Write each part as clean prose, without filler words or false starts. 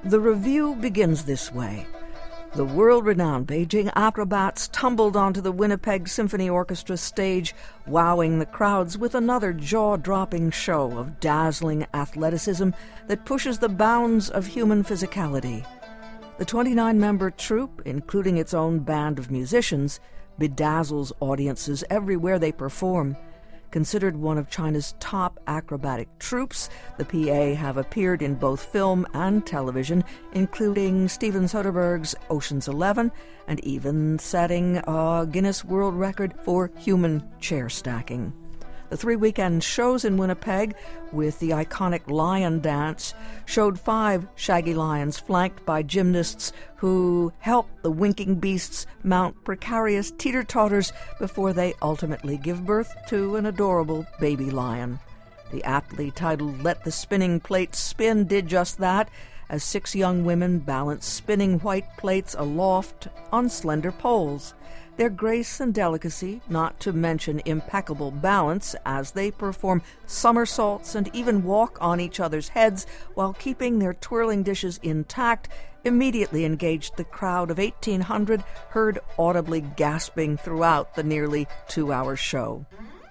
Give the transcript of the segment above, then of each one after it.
The review begins this way. The world-renowned Beijing acrobats tumbled onto the Winnipeg Symphony Orchestra stage, wowing the crowds with another jaw-dropping show of dazzling athleticism that pushes the bounds of human physicality. The 29-member troupe, including its own band of musicians, bedazzles audiences everywhere they perform. Considered one of China's top acrobatic troupes, the PA have appeared in both film and television, including Steven Soderbergh's Ocean's 11, and even setting a Guinness World Record for human chair stacking. The 3-weekend shows in Winnipeg, with the iconic lion dance, showed 5 shaggy lions flanked by gymnasts who helped the winking beasts mount precarious teeter-totters before they ultimately give birth to an adorable baby lion. The aptly titled Let the Spinning Plates Spin did just that, as 6 young women balanced spinning white plates aloft on slender poles. Their grace and delicacy, not to mention impeccable balance as they perform somersaults and even walk on each other's heads while keeping their twirling dishes intact, immediately engaged the crowd of 1,800 heard audibly gasping throughout the nearly 2-hour show.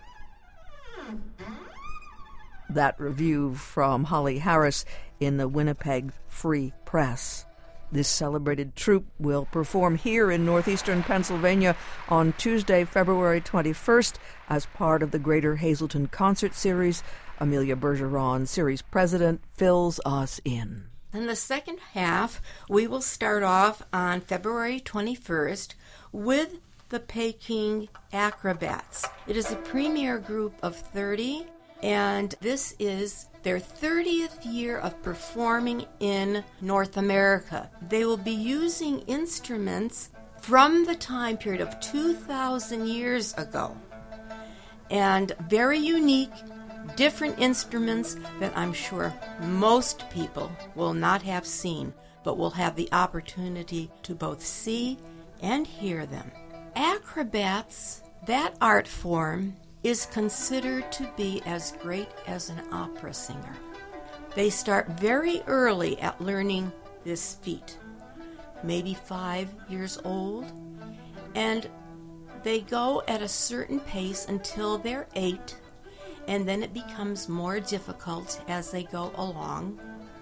That review from Holly Harris in the Winnipeg Free Press. This celebrated troupe will perform here in northeastern Pennsylvania on Tuesday, February 21st, as part of the Greater Hazelton Concert Series. Amelia Bergeron, series president, fills us in. In the second half, we will start off on February 21st with the Peking Acrobats. It is a premier group of 30, and this is their 30th year of performing in North America. They will be using instruments from the time period of 2,000 years ago, and very unique, different instruments that I'm sure most people will not have seen, but will have the opportunity to both see and hear them. Acrobats, that art form, is considered to be as great as an opera singer. They start very early at learning this feat, maybe 5 years old, and they go at a certain pace until they're 8, and then it becomes more difficult as they go along.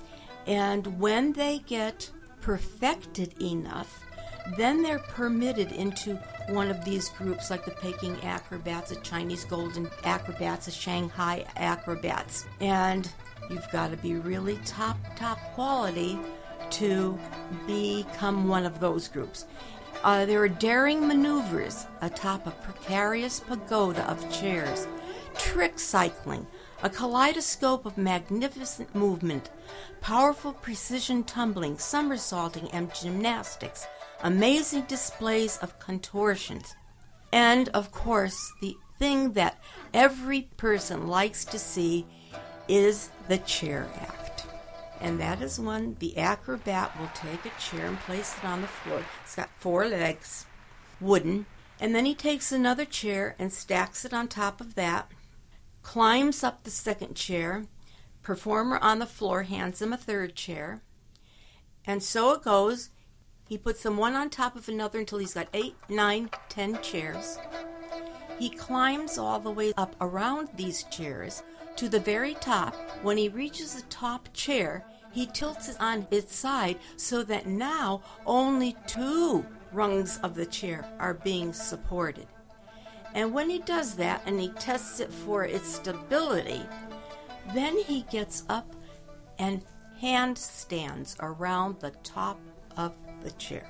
And when they get perfected enough, then they're permitted into one of these groups like the Peking Acrobats, the Chinese Golden Acrobats, the Shanghai Acrobats. And you've got to be really top quality to become one of those groups. There are daring maneuvers atop a precarious pagoda of chairs, trick cycling, a kaleidoscope of magnificent movement, powerful precision tumbling, somersaulting, and gymnastics, amazing displays of contortions, and, of course, the thing that every person likes to see is the chair act. And that is when the acrobat will take a chair and place it on the floor. It's got 4 legs, wooden, and then he takes another chair and stacks it on top of that, climbs up the second chair, performer on the floor hands him a third chair, and so it goes. He puts them one on top of another until he's got 8, 9, 10 chairs. He climbs all the way up around these chairs to the very top. When he reaches the top chair, he tilts it on its side so that now only 2 rungs of the chair are being supported. And when he does that and he tests it for its stability, then he gets up and handstands around the top of the chair.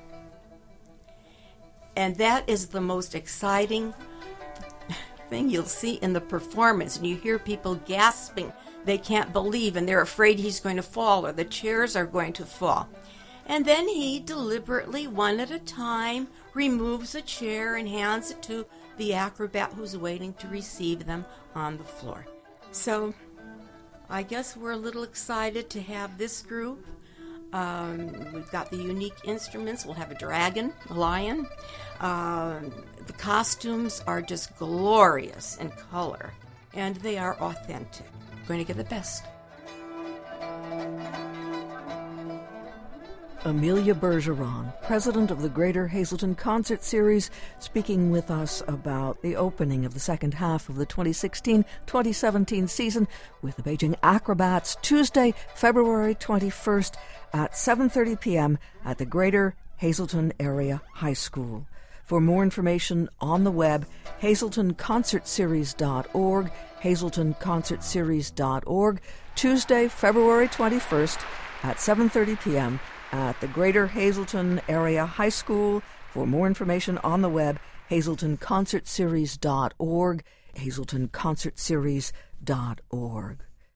And that is the most exciting thing you'll see in the performance. And you hear people gasping. They can't believe, and they're afraid he's going to fall or the chairs are going to fall. And then he deliberately, one at a time, removes a chair and hands it to the acrobat who's waiting to receive them on the floor. So I guess we're a little excited to have this group. We've got the unique instruments. We'll have a dragon, a lion. The costumes are just glorious in color, and they are authentic. Going to get the best. Amelia Bergeron, president of the Greater Hazelton Concert Series, speaking with us about the opening of the second half of the 2016-2017 season with the Beijing Acrobats, Tuesday, February 21st at 7:30 p.m. at the Greater Hazelton Area High School. For more information on the web, hazeltonconcertseries.org, hazeltonconcertseries.org, Tuesday, February 21st at 7:30 p.m. at the Greater Hazelton Area High School. For more information on the web, hazeltonconcertseries.org, hazeltonconcertseries.org.